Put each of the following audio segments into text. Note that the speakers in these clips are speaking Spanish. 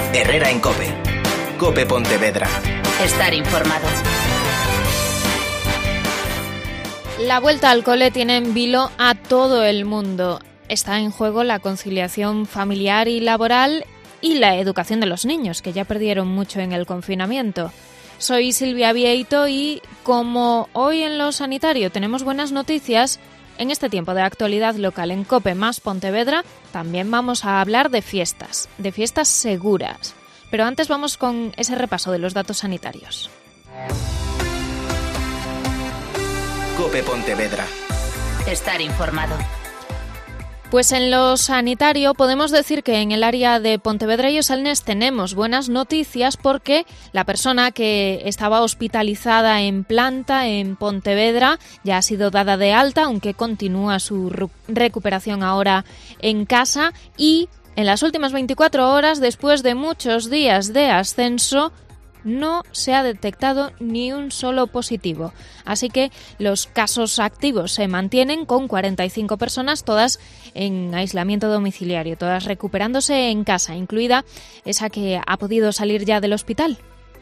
Herrera en COPE. COPE Pontevedra. Estar informado. La vuelta al cole tiene en vilo a todo el mundo. Está en juego la conciliación familiar y laboral y la educación de los niños, que ya perdieron mucho en el confinamiento. Soy Silvia Vieito y como hoy en Lo Sanitario tenemos buenas noticias, en este tiempo de actualidad local en COPE más Pontevedra también vamos a hablar de fiestas seguras. Pero antes vamos con ese repaso de los datos sanitarios. COPE Pontevedra. Estar informado. Pues en Lo Sanitario podemos decir que en el área de Pontevedra y Os Salnes tenemos buenas noticias porque la persona que estaba hospitalizada en planta en Pontevedra ya ha sido dada de alta, aunque continúa su recuperación ahora en casa, y en las últimas 24 horas, después de muchos días de ascenso, no se ha detectado ni un solo positivo. Así que los casos activos se mantienen con 45 personas, todas en aislamiento domiciliario, todas recuperándose en casa, incluida esa que ha podido salir ya del hospital.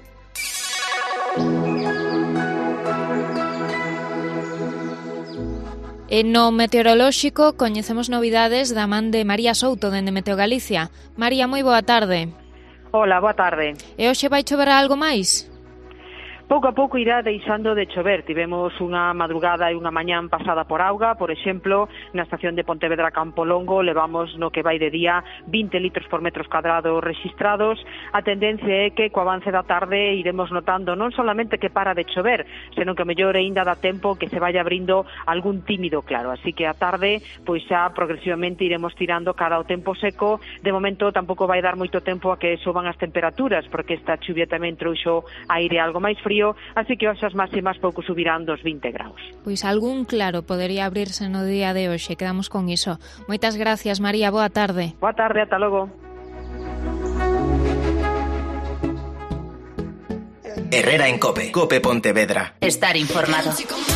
En lo meteorolóxico coñecemos novidades da man de María Souto, dende Meteo Galicia. María, moi boa tarde. Hola, boa tarde. E hoxe vai chover algo máis? Pouco a pouco irá deixando de chover. Tivemos unha madrugada e unha mañán pasada por auga. Por exemplo, na estación de Pontevedra Campo Longo levamos no que vai de día 20 litros por metros cuadrados rexistrados. A tendencia é que co avance da tarde iremos notando non solamente que para de chover, senón que mellor aínda dá tempo que se vaya abrindo algún tímido claro. Así que a tarde, pois xa progresivamente iremos tirando cara ao tempo seco. De momento tampouco vai dar moito tempo a que suban as temperaturas, porque esta chuvia tamén trouxo aire algo máis frío. Así que hoxe as máximas pouco subirán dos 20 graus. Pois algún claro podería abrirse no día de hoxe, quedamos con iso. Moitas gracias, María, boa tarde. Boa tarde, ata logo. Herrera en COPE. COPE Pontevedra. Estar informado.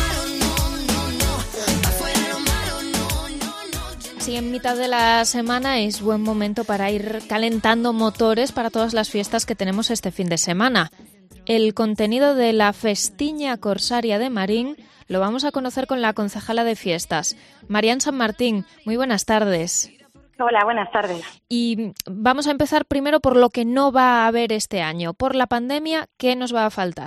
Si en mitad de la semana es buen momento para ir calentando motores para todas las fiestas que tenemos este fin de semana. El contenido de la Festiña Corsaria de Marín lo vamos a conocer con la concejala de fiestas, Marian San Martín. Muy buenas tardes. Hola, buenas tardes. Y vamos a empezar primero por lo que no va a haber este año. Por la pandemia, ¿qué nos va a faltar?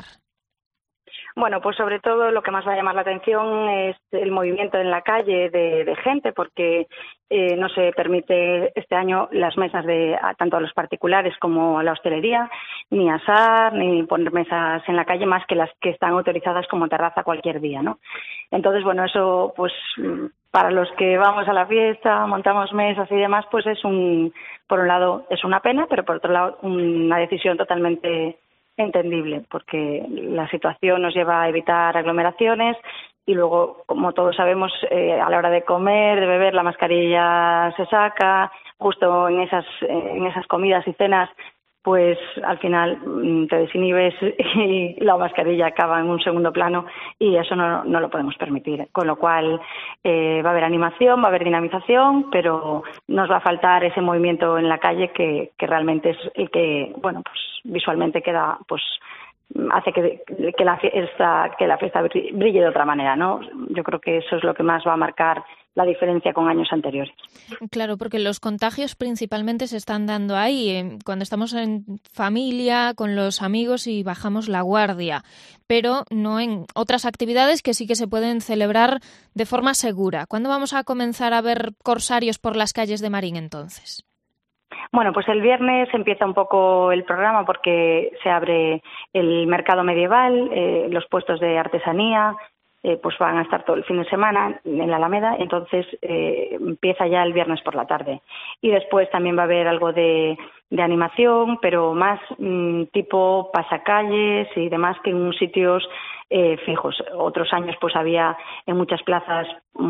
Bueno, pues sobre todo lo que más va a llamar la atención es el movimiento en la calle de gente, porque no se permite este año las mesas tanto a los particulares como a la hostelería, ni asar, ni poner mesas en la calle más que las que están autorizadas como terraza cualquier día, ¿no? Entonces, bueno, eso pues para los que vamos a la fiesta, montamos mesas y demás, pues por un lado es una pena, pero por otro lado una decisión totalmente entendible, porque la situación nos lleva a evitar aglomeraciones y luego, como todos sabemos, a la hora de comer, de beber, la mascarilla se saca. Justo en esas comidas y cenas, pues al final te desinhibes y la mascarilla acaba en un segundo plano y eso no lo podemos permitir. Con lo cual va a haber animación, va a haber dinamización, pero nos va a faltar ese movimiento en la calle que realmente es el que, bueno, pues visualmente queda, pues hace que la fiesta brille de otra manera, ¿no? Yo creo que eso es lo que más va a marcar la diferencia con años anteriores. Claro, porque los contagios principalmente se están dando ahí, cuando estamos en familia, con los amigos y bajamos la guardia, pero no en otras actividades que sí que se pueden celebrar de forma segura. ¿Cuándo vamos a comenzar a ver corsarios por las calles de Marín entonces? Bueno, pues el viernes empieza un poco el programa porque se abre el mercado medieval, los puestos de artesanía, pues van a estar todo el fin de semana en la Alameda, entonces empieza ya el viernes por la tarde. Y después también va a haber algo de animación, pero más tipo pasacalles y demás que en sitios fijos. Otros años pues había en muchas plazas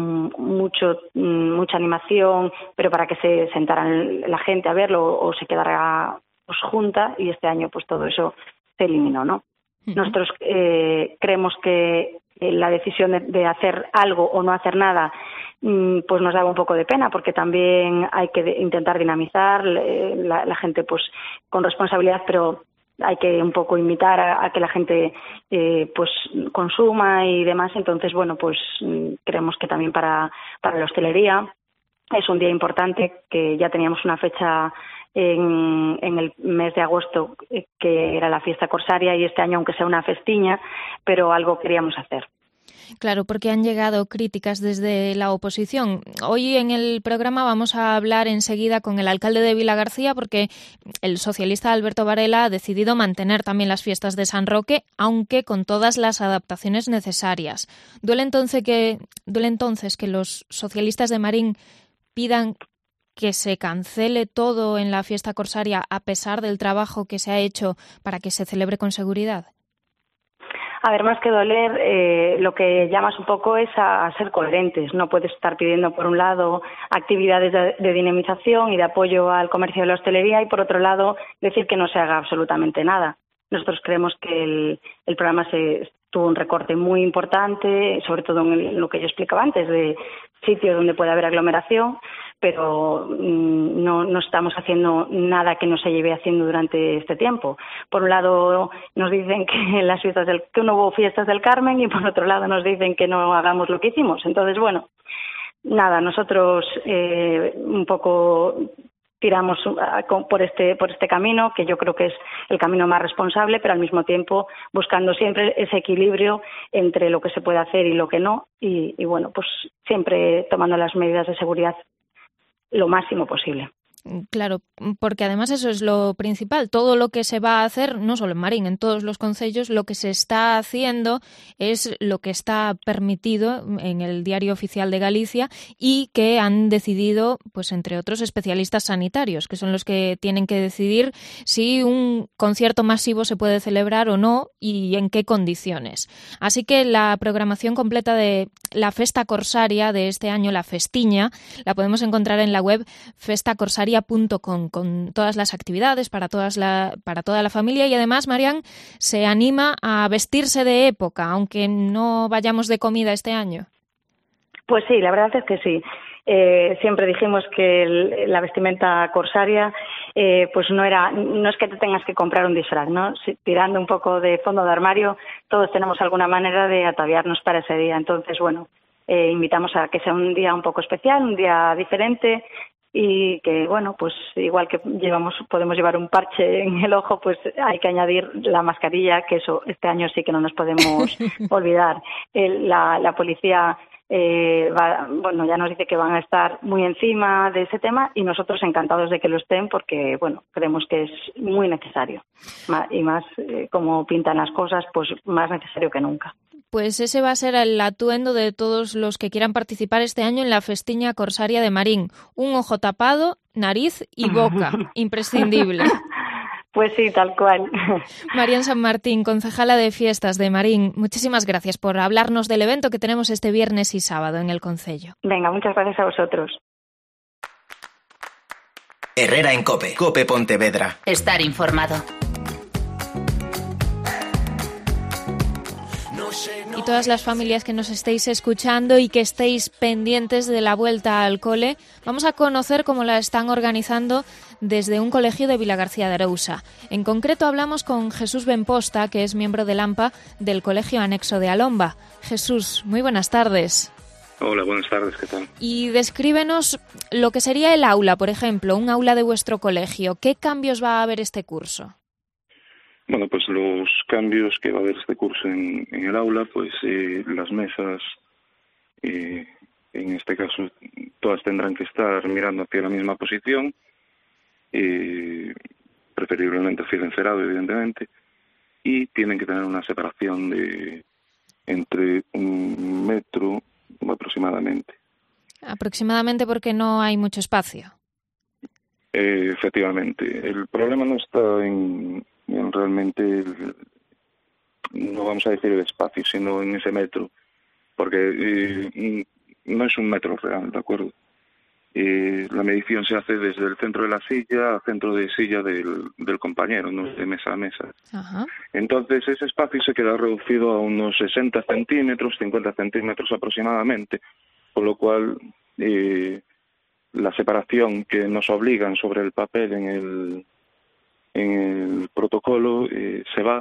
mucha animación, pero para que se sentaran la gente a verlo o se quedara pues junta, y este año pues todo eso se eliminó, ¿no? Uh-huh. Nosotros creemos que la decisión de hacer algo o no hacer nada, pues nos daba un poco de pena, porque también hay que intentar dinamizar la gente pues con responsabilidad, pero hay que un poco invitar a que la gente pues consuma y demás. Entonces, bueno, pues creemos que también para la hostelería es un día importante, que ya teníamos una fecha en el mes de agosto que era la fiesta corsaria, y este año, aunque sea una festiña, pero algo queríamos hacer. Claro, porque han llegado críticas desde la oposición. Hoy en el programa vamos a hablar enseguida con el alcalde de Vilagarcía, porque el socialista Alberto Varela ha decidido mantener también las fiestas de San Roque, aunque con todas las adaptaciones necesarias. ¿Duele entonces que los socialistas de Marín pidan que se cancele todo en la fiesta corsaria a pesar del trabajo que se ha hecho para que se celebre con seguridad? A ver, más que doler, lo que llamas un poco es a ser coherentes. No puedes estar pidiendo, por un lado, actividades de dinamización y de apoyo al comercio de la hostelería, y, por otro lado, decir que no se haga absolutamente nada. Nosotros creemos que el programa tuvo un recorte muy importante, sobre todo en lo que yo explicaba antes, de sitios donde puede haber aglomeración, pero no estamos haciendo nada que no se lleve haciendo durante este tiempo. Por un lado nos dicen que no hubo fiestas del Carmen, y por otro lado nos dicen que no hagamos lo que hicimos. Entonces, bueno, nada, nosotros un poco tiramos por este camino, que yo creo que es el camino más responsable, pero al mismo tiempo buscando siempre ese equilibrio entre lo que se puede hacer y lo que no, y bueno, pues siempre tomando las medidas de seguridad lo máximo posible. Claro, porque además eso es lo principal. Todo lo que se va a hacer, no solo en Marín, en todos los concellos, lo que se está haciendo es lo que está permitido en el Diario Oficial de Galicia, y que han decidido, pues entre otros, especialistas sanitarios, que son los que tienen que decidir si un concierto masivo se puede celebrar o no y en qué condiciones. Así que la programación completa de la Festa Corsaria de este año, la festiña, la podemos encontrar en la web festacorsaria.com, con todas las actividades para toda la familia, y además, Marian, se anima a vestirse de época, aunque no vayamos de comida este año. Pues sí, la verdad es que sí. Siempre dijimos que la vestimenta corsaria pues no es que te tengas que comprar un disfraz, ¿no? Tirando un poco de fondo de armario, todos tenemos alguna manera de ataviarnos para ese día. Entonces, bueno, invitamos a que sea un día un poco especial, un día diferente, y que, bueno, pues igual que podemos llevar un parche en el ojo, pues hay que añadir la mascarilla, que eso este año sí que no nos podemos olvidar. La policía ya nos dice que van a estar muy encima de ese tema, y nosotros encantados de que lo estén, porque, bueno, creemos que es muy necesario, y más como pintan las cosas, pues más necesario que nunca. Pues ese va a ser el atuendo de todos los que quieran participar este año en la festiña corsaria de Marín. Un ojo tapado, nariz y boca. Imprescindible. Pues sí, tal cual. Marian San Martín, concejala de Fiestas de Marín, muchísimas gracias por hablarnos del evento que tenemos este viernes y sábado en el concello. Venga, muchas gracias a vosotros. Herrera en COPE. COPE Pontevedra. Estar informado. Y todas las familias que nos estéis escuchando y que estéis pendientes de la vuelta al cole, vamos a conocer cómo la están organizando desde un colegio de Vilagarcía de Arousa. En concreto hablamos con Jesús Benposta, que es miembro del AMPA del Colegio Anexo de Alomba. Jesús, muy buenas tardes. Hola, buenas tardes, ¿qué tal? Y descríbenos lo que sería el aula, por ejemplo, un aula de vuestro colegio. ¿Qué cambios va a haber este curso? Bueno, pues los cambios que va a haber este curso en el aula, pues las mesas, en este caso, todas tendrán que estar mirando hacia la misma posición, preferiblemente hacia el encerado, evidentemente, y tienen que tener una separación de entre 1 metro aproximadamente. Aproximadamente porque no hay mucho espacio. Efectivamente. El problema no está en realmente, no vamos a decir el espacio, sino en ese metro, porque no es 1 metro real, ¿de acuerdo? la medición se hace desde el centro de la silla al centro de silla del compañero, no de mesa a mesa. Ajá. Entonces ese espacio se queda reducido a unos 60 centímetros, 50 centímetros aproximadamente, con lo cual la separación que nos obligan sobre el papel en el protocolo se va,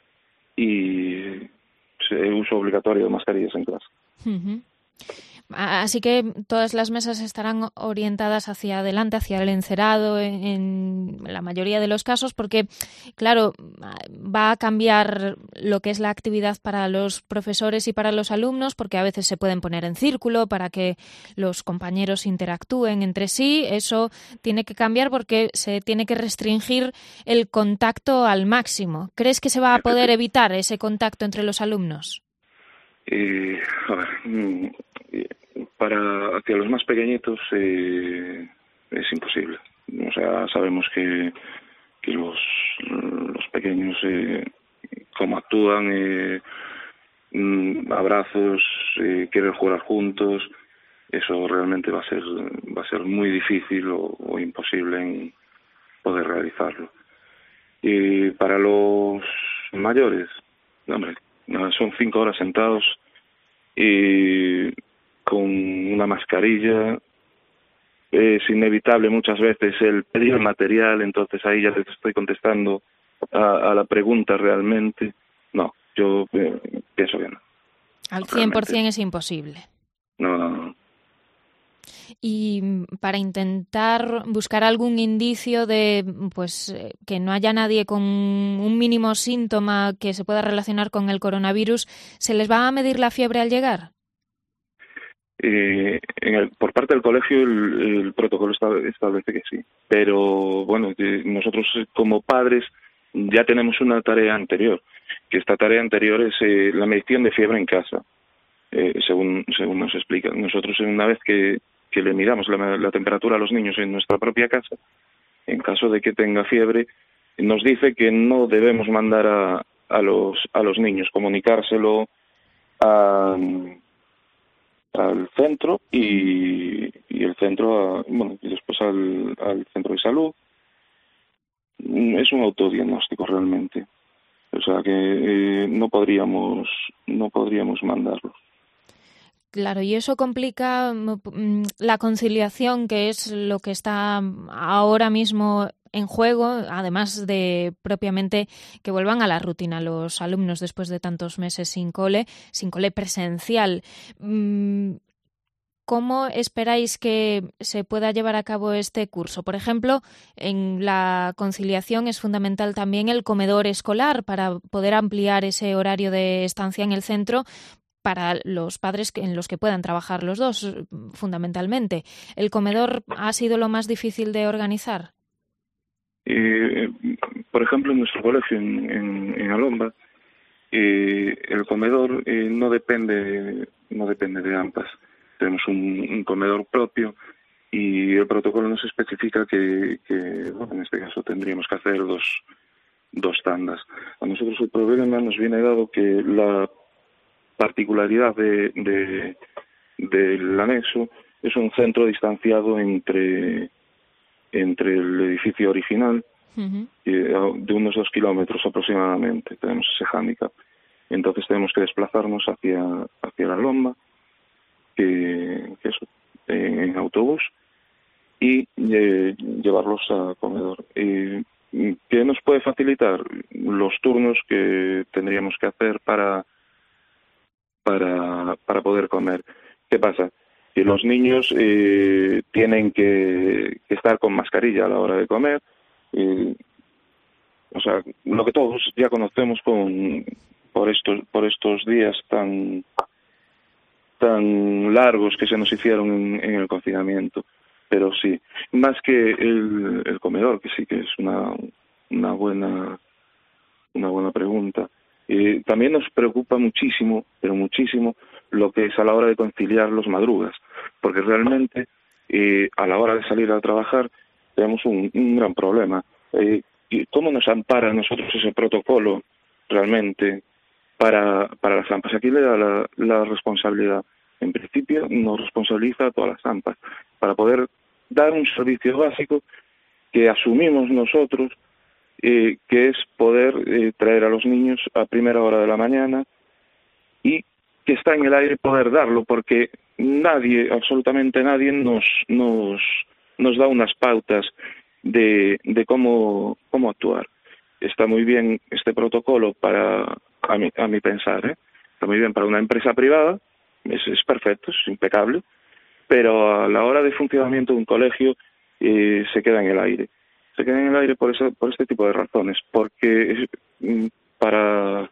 y uso obligatorio de mascarillas en clase. Uh-huh. Así que todas las mesas estarán orientadas hacia adelante, hacia el encerado en la mayoría de los casos, porque, claro, va a cambiar lo que es la actividad para los profesores y para los alumnos, porque a veces se pueden poner en círculo para que los compañeros interactúen entre sí. Eso tiene que cambiar porque se tiene que restringir el contacto al máximo. ¿Crees que se va a poder evitar ese contacto entre los alumnos? A ver, hacia los más pequeñitos es imposible. O sea, sabemos que los pequeños, cómo actúan, abrazos, quieren jugar juntos, eso realmente va a ser muy difícil o imposible en poder realizarlo. Y para los mayores, hombre, son 5 horas sentados y con una mascarilla. Es inevitable muchas veces el pedir material, entonces ahí ya te estoy contestando a la pregunta realmente. No, yo pienso que no. Al 100% es imposible. No. Y para intentar buscar algún indicio de que no haya nadie con un mínimo síntoma que se pueda relacionar con el coronavirus, ¿se les va a medir la fiebre al llegar? Por parte del colegio el protocolo establece que sí, pero bueno, nosotros como padres ya tenemos una tarea anterior, que esta tarea anterior es la medición de fiebre en casa, según nos explica. Nosotros una vez que le midamos la temperatura a los niños en nuestra propia casa, en caso de que tenga fiebre, nos dice que no debemos mandar a los niños, comunicárselo al centro y el centro y después al centro de salud. Es un autodiagnóstico realmente, o sea que no podríamos mandarlos. Claro, y eso complica la conciliación, que es lo que está ahora mismo en juego, además de propiamente que vuelvan a la rutina los alumnos después de tantos meses sin cole presencial. ¿Cómo esperáis que se pueda llevar a cabo este curso? Por ejemplo, en la conciliación es fundamental también el comedor escolar para poder ampliar ese horario de estancia en el centro para los padres en los que puedan trabajar los dos, fundamentalmente. ¿El comedor ha sido lo más difícil de organizar? Por ejemplo, en nuestro colegio, en Alomba, el comedor no depende de AMPAs. Tenemos un comedor propio y el protocolo nos especifica que en este caso tendríamos que hacer dos tandas. A nosotros el problema nos viene dado que la particularidad del anexo es un centro distanciado entre el edificio original, uh-huh, de unos 2 kilómetros aproximadamente. Tenemos ese hándicap. Entonces tenemos que desplazarnos hacia la Lomba, que eso, en autobús, y llevarlos a comedor. ¿Qué nos puede facilitar? Los turnos que tendríamos que hacer para poder comer. ¿Qué pasa? Que los niños tienen que estar con mascarilla a la hora de comer, o sea, lo que todos ya conocemos por estos días tan largos que se nos hicieron en el confinamiento. Pero sí, más que el comedor, que sí que es una buena pregunta. También nos preocupa muchísimo, pero muchísimo, lo que es a la hora de conciliar los madrugas, porque realmente a la hora de salir a trabajar tenemos un gran problema. ¿Cómo nos ampara a nosotros ese protocolo realmente para las AMPAs? Aquí le da la responsabilidad. En principio nos responsabiliza a todas las AMPAs para poder dar un servicio básico que asumimos nosotros, que es poder traer a los niños a primera hora de la mañana y que está en el aire poder darlo, porque nadie, absolutamente nadie, nos da unas pautas de cómo actuar. Está muy bien este protocolo a mi pensar, está muy bien para una empresa privada, es perfecto, es impecable, pero a la hora de funcionamiento de un colegio se queda en el aire. Se queda en el aire por este tipo de razones, porque para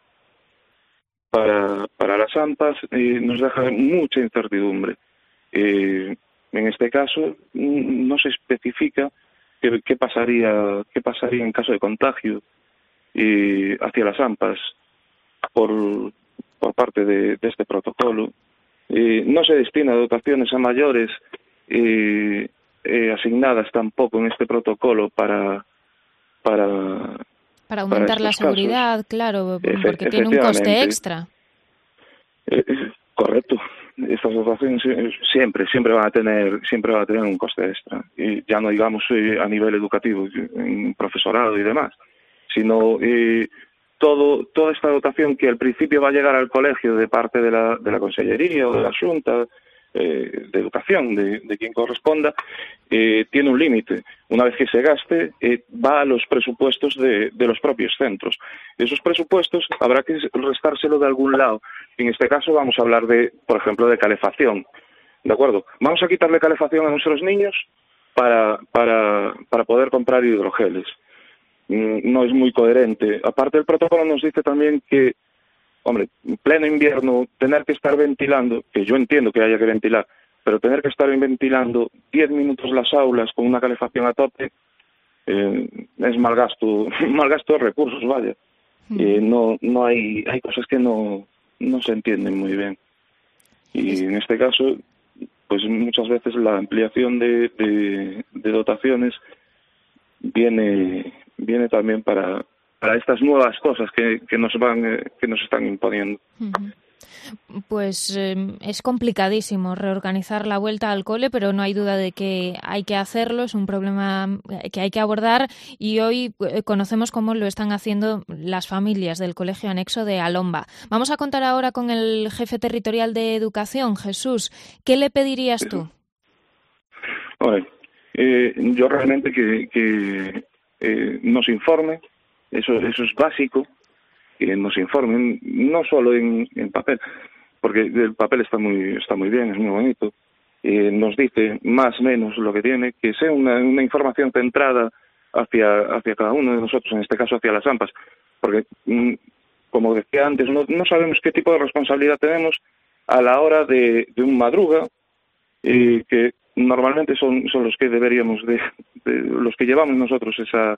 las AMPAs nos deja mucha incertidumbre. En este caso no se especifica qué pasaría en caso de contagio hacia las AMPAs por parte de este protocolo. No se destina dotaciones a mayores asignadas tampoco en este protocolo para aumentar la seguridad, casos. Claro, porque tiene un coste extra. Correcto. Estas dotaciones siempre van a tener un coste extra, y ya no digamos a nivel educativo, en profesorado y demás, sino toda esta dotación que al principio va a llegar al colegio de parte de la Consellería o de la Xunta de Educación, de quien corresponda, tiene un límite. Una vez que se gaste, va a los presupuestos de los propios centros. Esos presupuestos habrá que restárselo de algún lado. En este caso vamos a hablar por ejemplo, de calefacción. ¿De acuerdo? Vamos a quitarle calefacción a nuestros niños para poder comprar hidrogeles. No es muy coherente. Aparte, el protocolo nos dice también que, hombre, en pleno invierno, tener que estar ventilando, que yo entiendo que haya que ventilar, pero tener que estar ventilando 10 minutos las aulas con una calefacción a tope es mal gasto de recursos, vaya. No hay cosas que no se entienden muy bien. Y en este caso, pues muchas veces la ampliación de dotaciones viene también para estas nuevas cosas que nos están imponiendo. Pues es complicadísimo reorganizar la vuelta al cole, pero no hay duda de que hay que hacerlo, es un problema que hay que abordar, y hoy conocemos cómo lo están haciendo las familias del Colegio Anexo de Alomba. Vamos a contar ahora con el jefe territorial de Educación, Jesús. ¿Qué le pedirías tú? Bueno, yo realmente que nos informe, eso es básico, que nos informen, no solo en papel, porque el papel está muy bien, es muy bonito, nos dice más o menos lo que tiene, que sea una información centrada hacia cada uno de nosotros, en este caso hacia las AMPAs, porque, como decía antes, no sabemos qué tipo de responsabilidad tenemos a la hora de un madruga, que normalmente son los que deberíamos de los que llevamos nosotros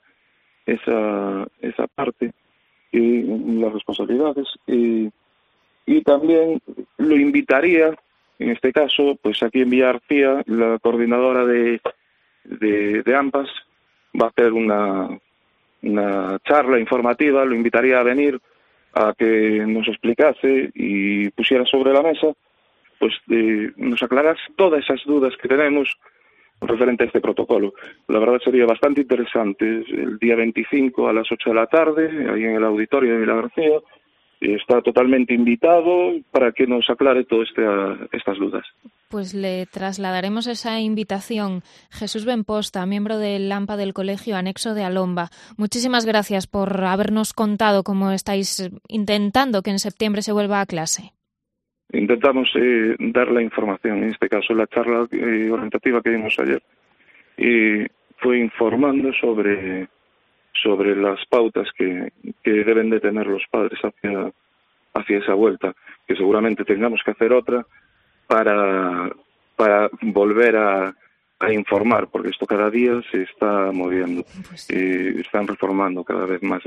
esa parte y las responsabilidades, y también lo invitaría, en este caso, pues aquí en Villarcía, la coordinadora de AMPAs va a hacer una charla informativa, lo invitaría a venir a que nos explicase y pusiera sobre la mesa, pues nos aclarase todas esas dudas que tenemos referente a este protocolo. La verdad sería bastante interesante. El día 25 a las 8 de la tarde, ahí en el auditorio de Villagarcía, está totalmente invitado para que nos aclare todas estas dudas. Pues le trasladaremos esa invitación. Jesús Benposta, miembro del AMPA del Colegio Anexo de Alomba. Muchísimas gracias por habernos contado cómo estáis intentando que en septiembre se vuelva a clase. Intentamos dar la información, en este caso la charla orientativa que dimos ayer, y fue informando sobre las pautas que deben de tener los padres hacia esa vuelta, que seguramente tengamos que hacer otra para volver a informar, porque esto cada día se está moviendo. Pues sí. Están reformando cada vez más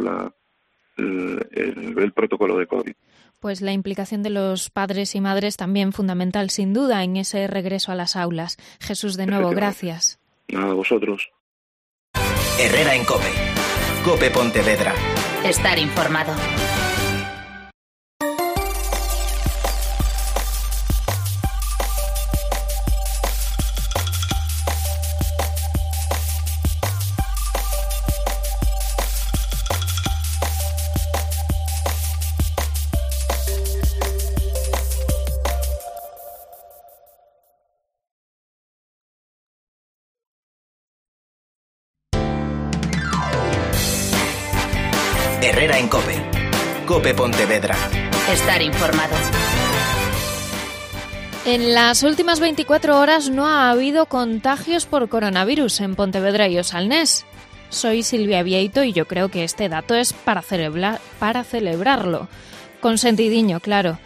el protocolo de COVID. Pues la implicación de los padres y madres también fundamental, sin duda, en ese regreso a las aulas. Jesús, de nuevo, gracias. Nada, vosotros. Herrera en COPE. COPE Pontevedra. Estar informado. Herrera en COPE. COPE Pontevedra. Estar informado. En las últimas 24 horas no ha habido contagios por coronavirus en Pontevedra y Osalnés. Soy Silvia Vieito y yo creo que este dato es para celebrarlo. Con sentidiño, claro.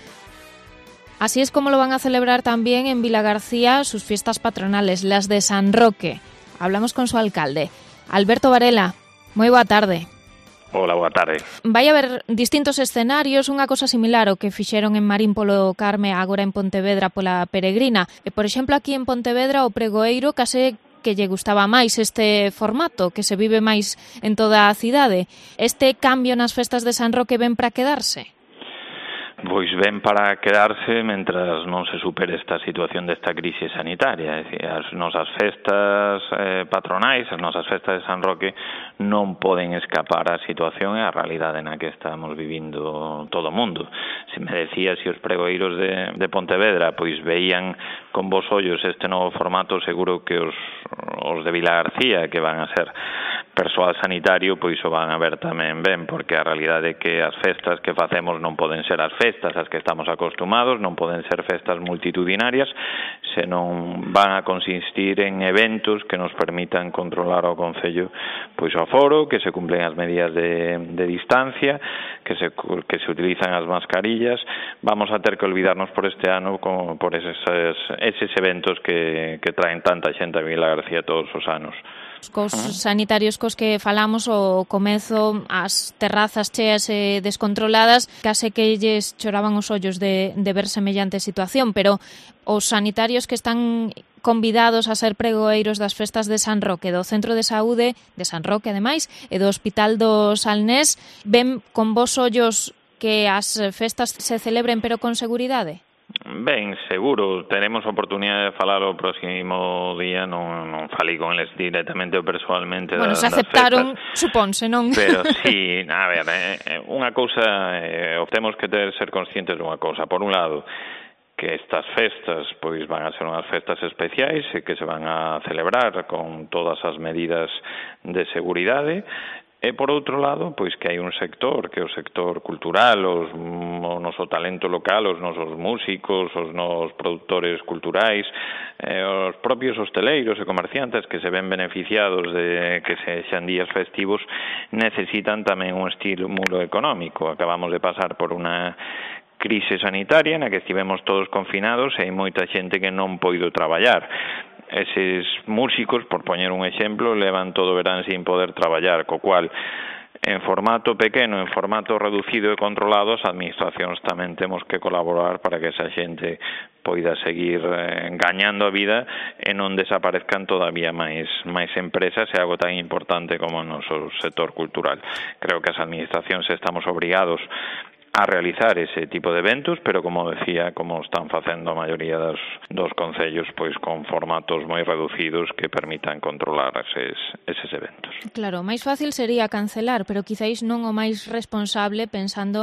Así es como lo van a celebrar también en Vilagarcía sus fiestas patronales, las de San Roque. Hablamos con su alcalde, Alberto Varela. Moi boa tarde. Hola, boa tarde. Vai haber distintos escenarios, unha cosa similar ao que fixeron en Marín polo Carme, agora en Pontevedra pola Peregrina. E, por exemplo, aquí en Pontevedra o pregoeiro case que lle gustaba máis este formato, que se vive máis en toda a cidade. Este cambio nas festas de San Roque ven para quedarse? Pois ven para quedarse mentras non se supere esta situación desta crise sanitaria. É dicir, as nosas festas patronais, as nosas festas de San Roque non poden escapar á situación e á realidade na que estamos vivindo todo o mundo. Se me decía se os pregoeiros de Pontevedra pois veían con vos ollos este novo formato, seguro que os de Vilagarcía, que van a ser persoal sanitario, pois o van a ver tamén ben, porque a realidade é que as festas que facemos non poden ser as festas as que estamos acostumados, non poden ser festas multitudinarias, senón van a consistir en eventos que nos permitan controlar ao Concello pois o aforo, que se cumplen as medidas de distancia, que se utilizan as mascarillas. Vamos a ter que olvidarnos por este ano por eses eventos que traen tanta xente a Vilagarcía todos os anos. Cos sanitarios cos que falamos o comezo, as terrazas cheas e descontroladas, case que lles choraban os ollos de ver semellante situación, pero os sanitarios que están convidados a ser pregoeiros das festas de San Roque, do Centro de Saúde de San Roque, ademais, e do Hospital do Salnés, ven con vos ollos que as festas se celebren pero con seguridade? Ben, seguro, teremos oportunidade de falar o próximo día, non falei con eles directamente ou personalmente. Bueno, se aceptaron, supónse, non? Pero sí, a ver, unha cousa, temos que ser conscientes dunha cousa. Por un lado, que estas festas pois van a ser unhas festas especiais e que se van a celebrar con todas as medidas de seguridade. E, por outro lado, pois que hai un sector, que é o sector cultural, o noso talento local, os nosos músicos, os nosos produtores culturais, os propios hosteleiros e comerciantes que se ven beneficiados de que sexan días festivos, necesitan tamén un estímulo económico. Acabamos de pasar por unha crise sanitaria na que estivemos todos confinados e hai moita xente que non poido traballar. Eses músicos, por poñer un exemplo, levan todo o verán sin poder traballar, co cual, en formato pequeno, en formato reducido e controlado, as administracións tamén temos que colaborar para que esa xente poida seguir gañando a vida e non desaparezcan todavía máis empresas e algo tan importante como o noso sector cultural. Creo que as administracións estamos obrigados a realizar ese tipo de eventos, pero como decía, como están facendo a maioría dos concellos, pois con formatos moi reducidos que permitan controlar eses eventos. Claro, máis fácil sería cancelar, pero quizáis non o máis responsable pensando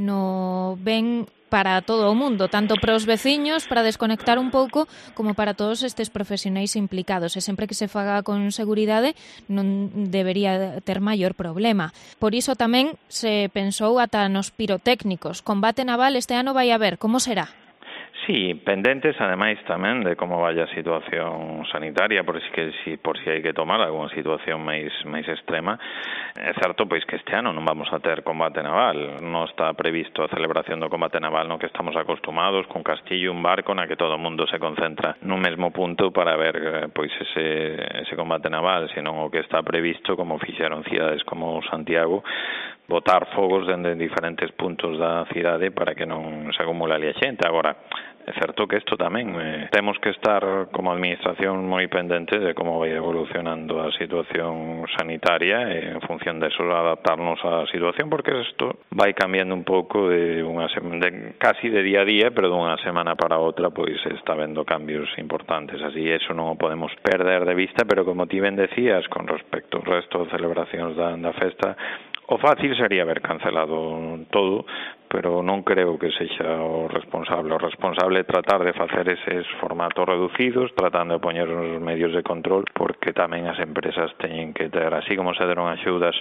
no ben para todo o mundo, tanto para os veciños, para desconectar un pouco, como para todos estes profesionais implicados. E sempre que se faga con seguridade non debería ter maior problema. Por iso tamén se pensou ata nos pirotécnicos. Combate naval este ano vai haber, como será? Sí, pendentes ademais tamén de como vai a situación sanitaria, por si hai que tomar algunha situación máis extrema. É certo pois que este ano non vamos a ter combate naval, non está previsto a celebración do combate naval no que estamos acostumados, con castillo, un barco na que todo o mundo se concentra nun mesmo punto para ver pois ese combate naval, senón o que está previsto, como fixeron cidades como Santiago, botar fogos dende diferentes puntos da cidade para que non se acumule ali a xente. Agora, é certo que isto tamén temos que estar como administración moi pendentes de como vai evolucionando a situación sanitaria e en función de eso adaptarnos á situación, porque isto vai cambiando un pouco casi de día a día, pero dunha semana para outra pois está vendo cambios importantes, así eso non o podemos perder de vista, pero como ti ben decías con respecto ao resto de celebracións da festa, O fácil sería haber cancelado todo, pero non creo que sexa o responsable. O responsable é tratar de facer eses formatos reducidos, tratando de poñer os medios de control, porque tamén as empresas teñen que ter, así como se deron axudas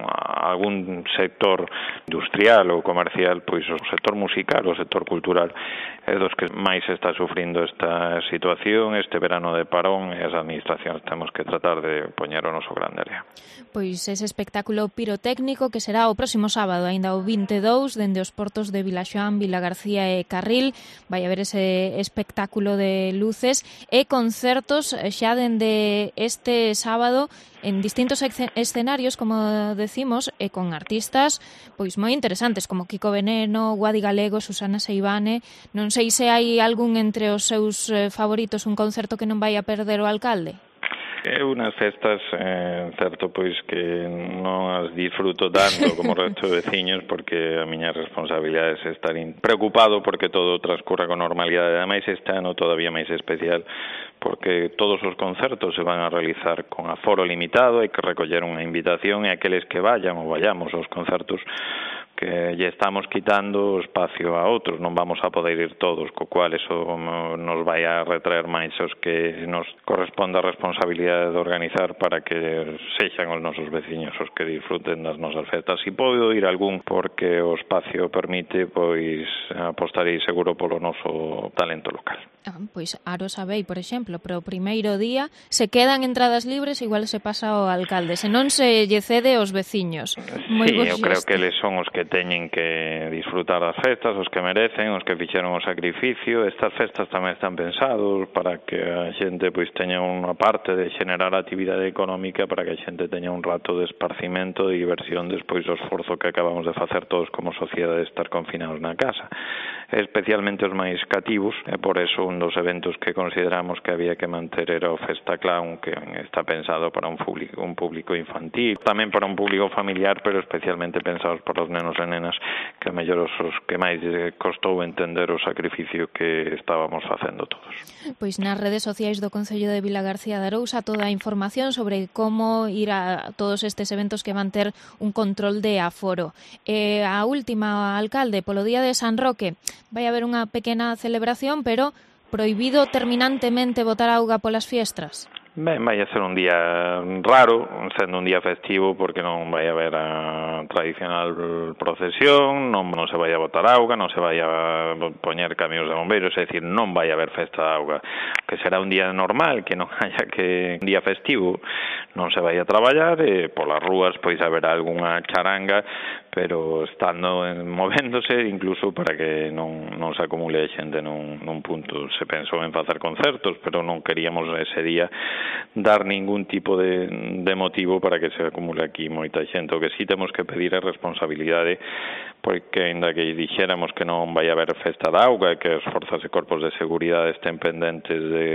a algún sector industrial ou comercial, pois o sector musical, o sector cultural é dos que máis está sufrindo esta situación, este verano de parón, e as administracións temos que tratar de poñer o noso grande área. Pois ese espectáculo pirotécnico que será o próximo sábado, aínda o 22, dende os portos de Vilaxoán, Vilagarcía e Carril. Vai haber ese espectáculo de luces e concertos xa dende este sábado en distintos escenarios, como decimos, e con artistas pois moi interesantes, como Kiko Veneno, Guadi Galego, Susana Seivane. Non sei se hai algún entre os seus favoritos, un concerto que non vai a perder o alcalde. Eu nas festas, certo, pois que non as disfruto tanto como o resto de veciños, porque a miña responsabilidade é estar preocupado porque todo transcurra con normalidade. Ademais, este ano todavía máis especial, porque todos os concertos se van a realizar con aforo limitado, hai que recoller unha invitación, e aqueles que vayan ou vayamos aos concertos que lle estamos quitando espacio a outros, non vamos a poder ir todos, co cual eso nos vai a retraer máis os que nos corresponde a responsabilidade de organizar para que sexan os nosos veciños os que disfruten das nosas festas. Si podo ir algún porque o espacio permite, pois apostarei seguro polo noso talento local. Pois Aro Sabei, por exemplo, pero o primeiro día se quedan entradas libres, igual se pasa ao alcalde, se non se lle cede aos veciños. Sí, eu creo que eles son os que teñen que disfrutar das festas, os que merecen, os que fixeron o sacrificio. Estas festas tamén están pensados para que a xente pois teña unha parte de generar actividade económica, para que a xente teña un rato de esparcimento, de diversión despois do esforzo que acabamos de facer todos como sociedade de estar confinados na casa. Especialmente os máis cativos, e por eso un dos eventos que consideramos que había que manter era o Festa Clown, que está pensado para un público infantil, tamén para un público familiar, pero especialmente pensados para os nenos e nenas, que mellor os que máis costou entender o sacrificio que estábamos facendo todos. Pois nas redes sociais do Concello de Vilagarcía de Arousa toda a información sobre como ir a todos estes eventos que van ter un control de aforo. A última, alcalde, polo día de San Roque vai haber unha pequena celebración, pero prohibido terminantemente botar auga polas fiestras. Ben, vai a ser un día raro, sendo un día festivo, porque non vai haber a tradicional procesión, non se vai a botar auga, non se vai a poñer camións de bombeiros, é dicir, non vai a haber festa de auga, que será un día normal, que non haya que un día festivo, non se vai a traballar, e polas rúas pois haberá algunha charanga, pero estando movéndose, incluso para que non se acumule xente nun punto. Se pensou en facer concertos, pero non queríamos ese día dar ningún tipo de motivo para que se acumule aquí moita xente. O que sí temos que pedir é responsabilidade, porque ainda que dixéramos que non vai haber festa de auga e que as forzas e corpos de seguridade estén pendentes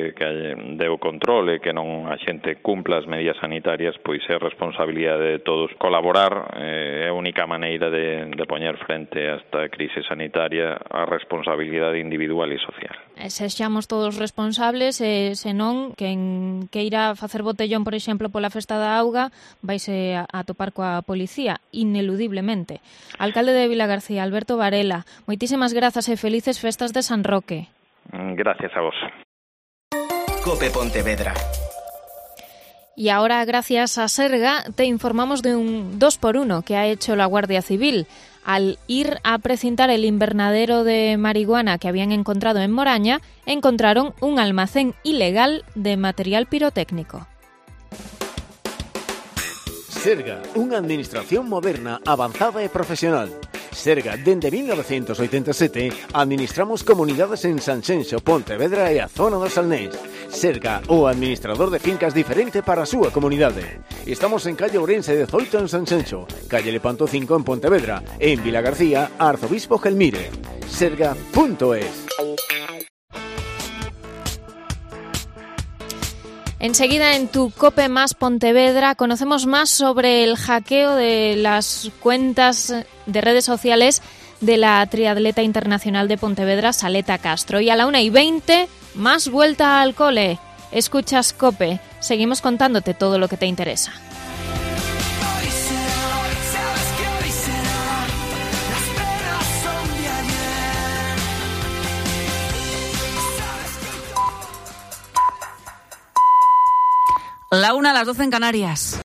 de o controle, que non a xente cumpla as medidas sanitarias, pois é responsabilidade de todos colaborar. É a única maneira de poñer frente a esta crise sanitaria a responsabilidade individual e social. Sexamos todos responsables, e senón quen queira facer botellón, por exemplo, pola festa da auga, vaise a topar coa policía, ineludiblemente. Alcalde de Vilagarcía, Alberto Varela, moitísimas grazas e felices festas de San Roque. Gracias a vos. COPE Pontevedra. Y ahora, gracias a Serga, te informamos de un 2x1 que ha hecho la Guardia Civil. Al ir a precintar el invernadero de marihuana que habían encontrado en Moraña, encontraron un almacén ilegal de material pirotécnico. Serga, unha administración moderna, avanzada e profesional. Serga, dende 1987, administramos comunidades en Sanxenxo, Pontevedra e a zona do Salnés. Serga, o administrador de fincas diferente para a súa comunidade. Estamos en calle Ourense 18 en Sanxenxo, calle Lepanto 5 en Pontevedra, e en Vilagarcía, Arzobispo Gelmire. Serga.es. Enseguida en tu COPE Más Pontevedra conocemos más sobre el hackeo de las cuentas de redes sociales de la triatleta internacional de Pontevedra, Saleta Castro. Y a la 1:20, más vuelta al cole. Escuchas COPE. Seguimos contándote todo lo que te interesa. Hoy será, sabes que La 1, las 12 en Canarias.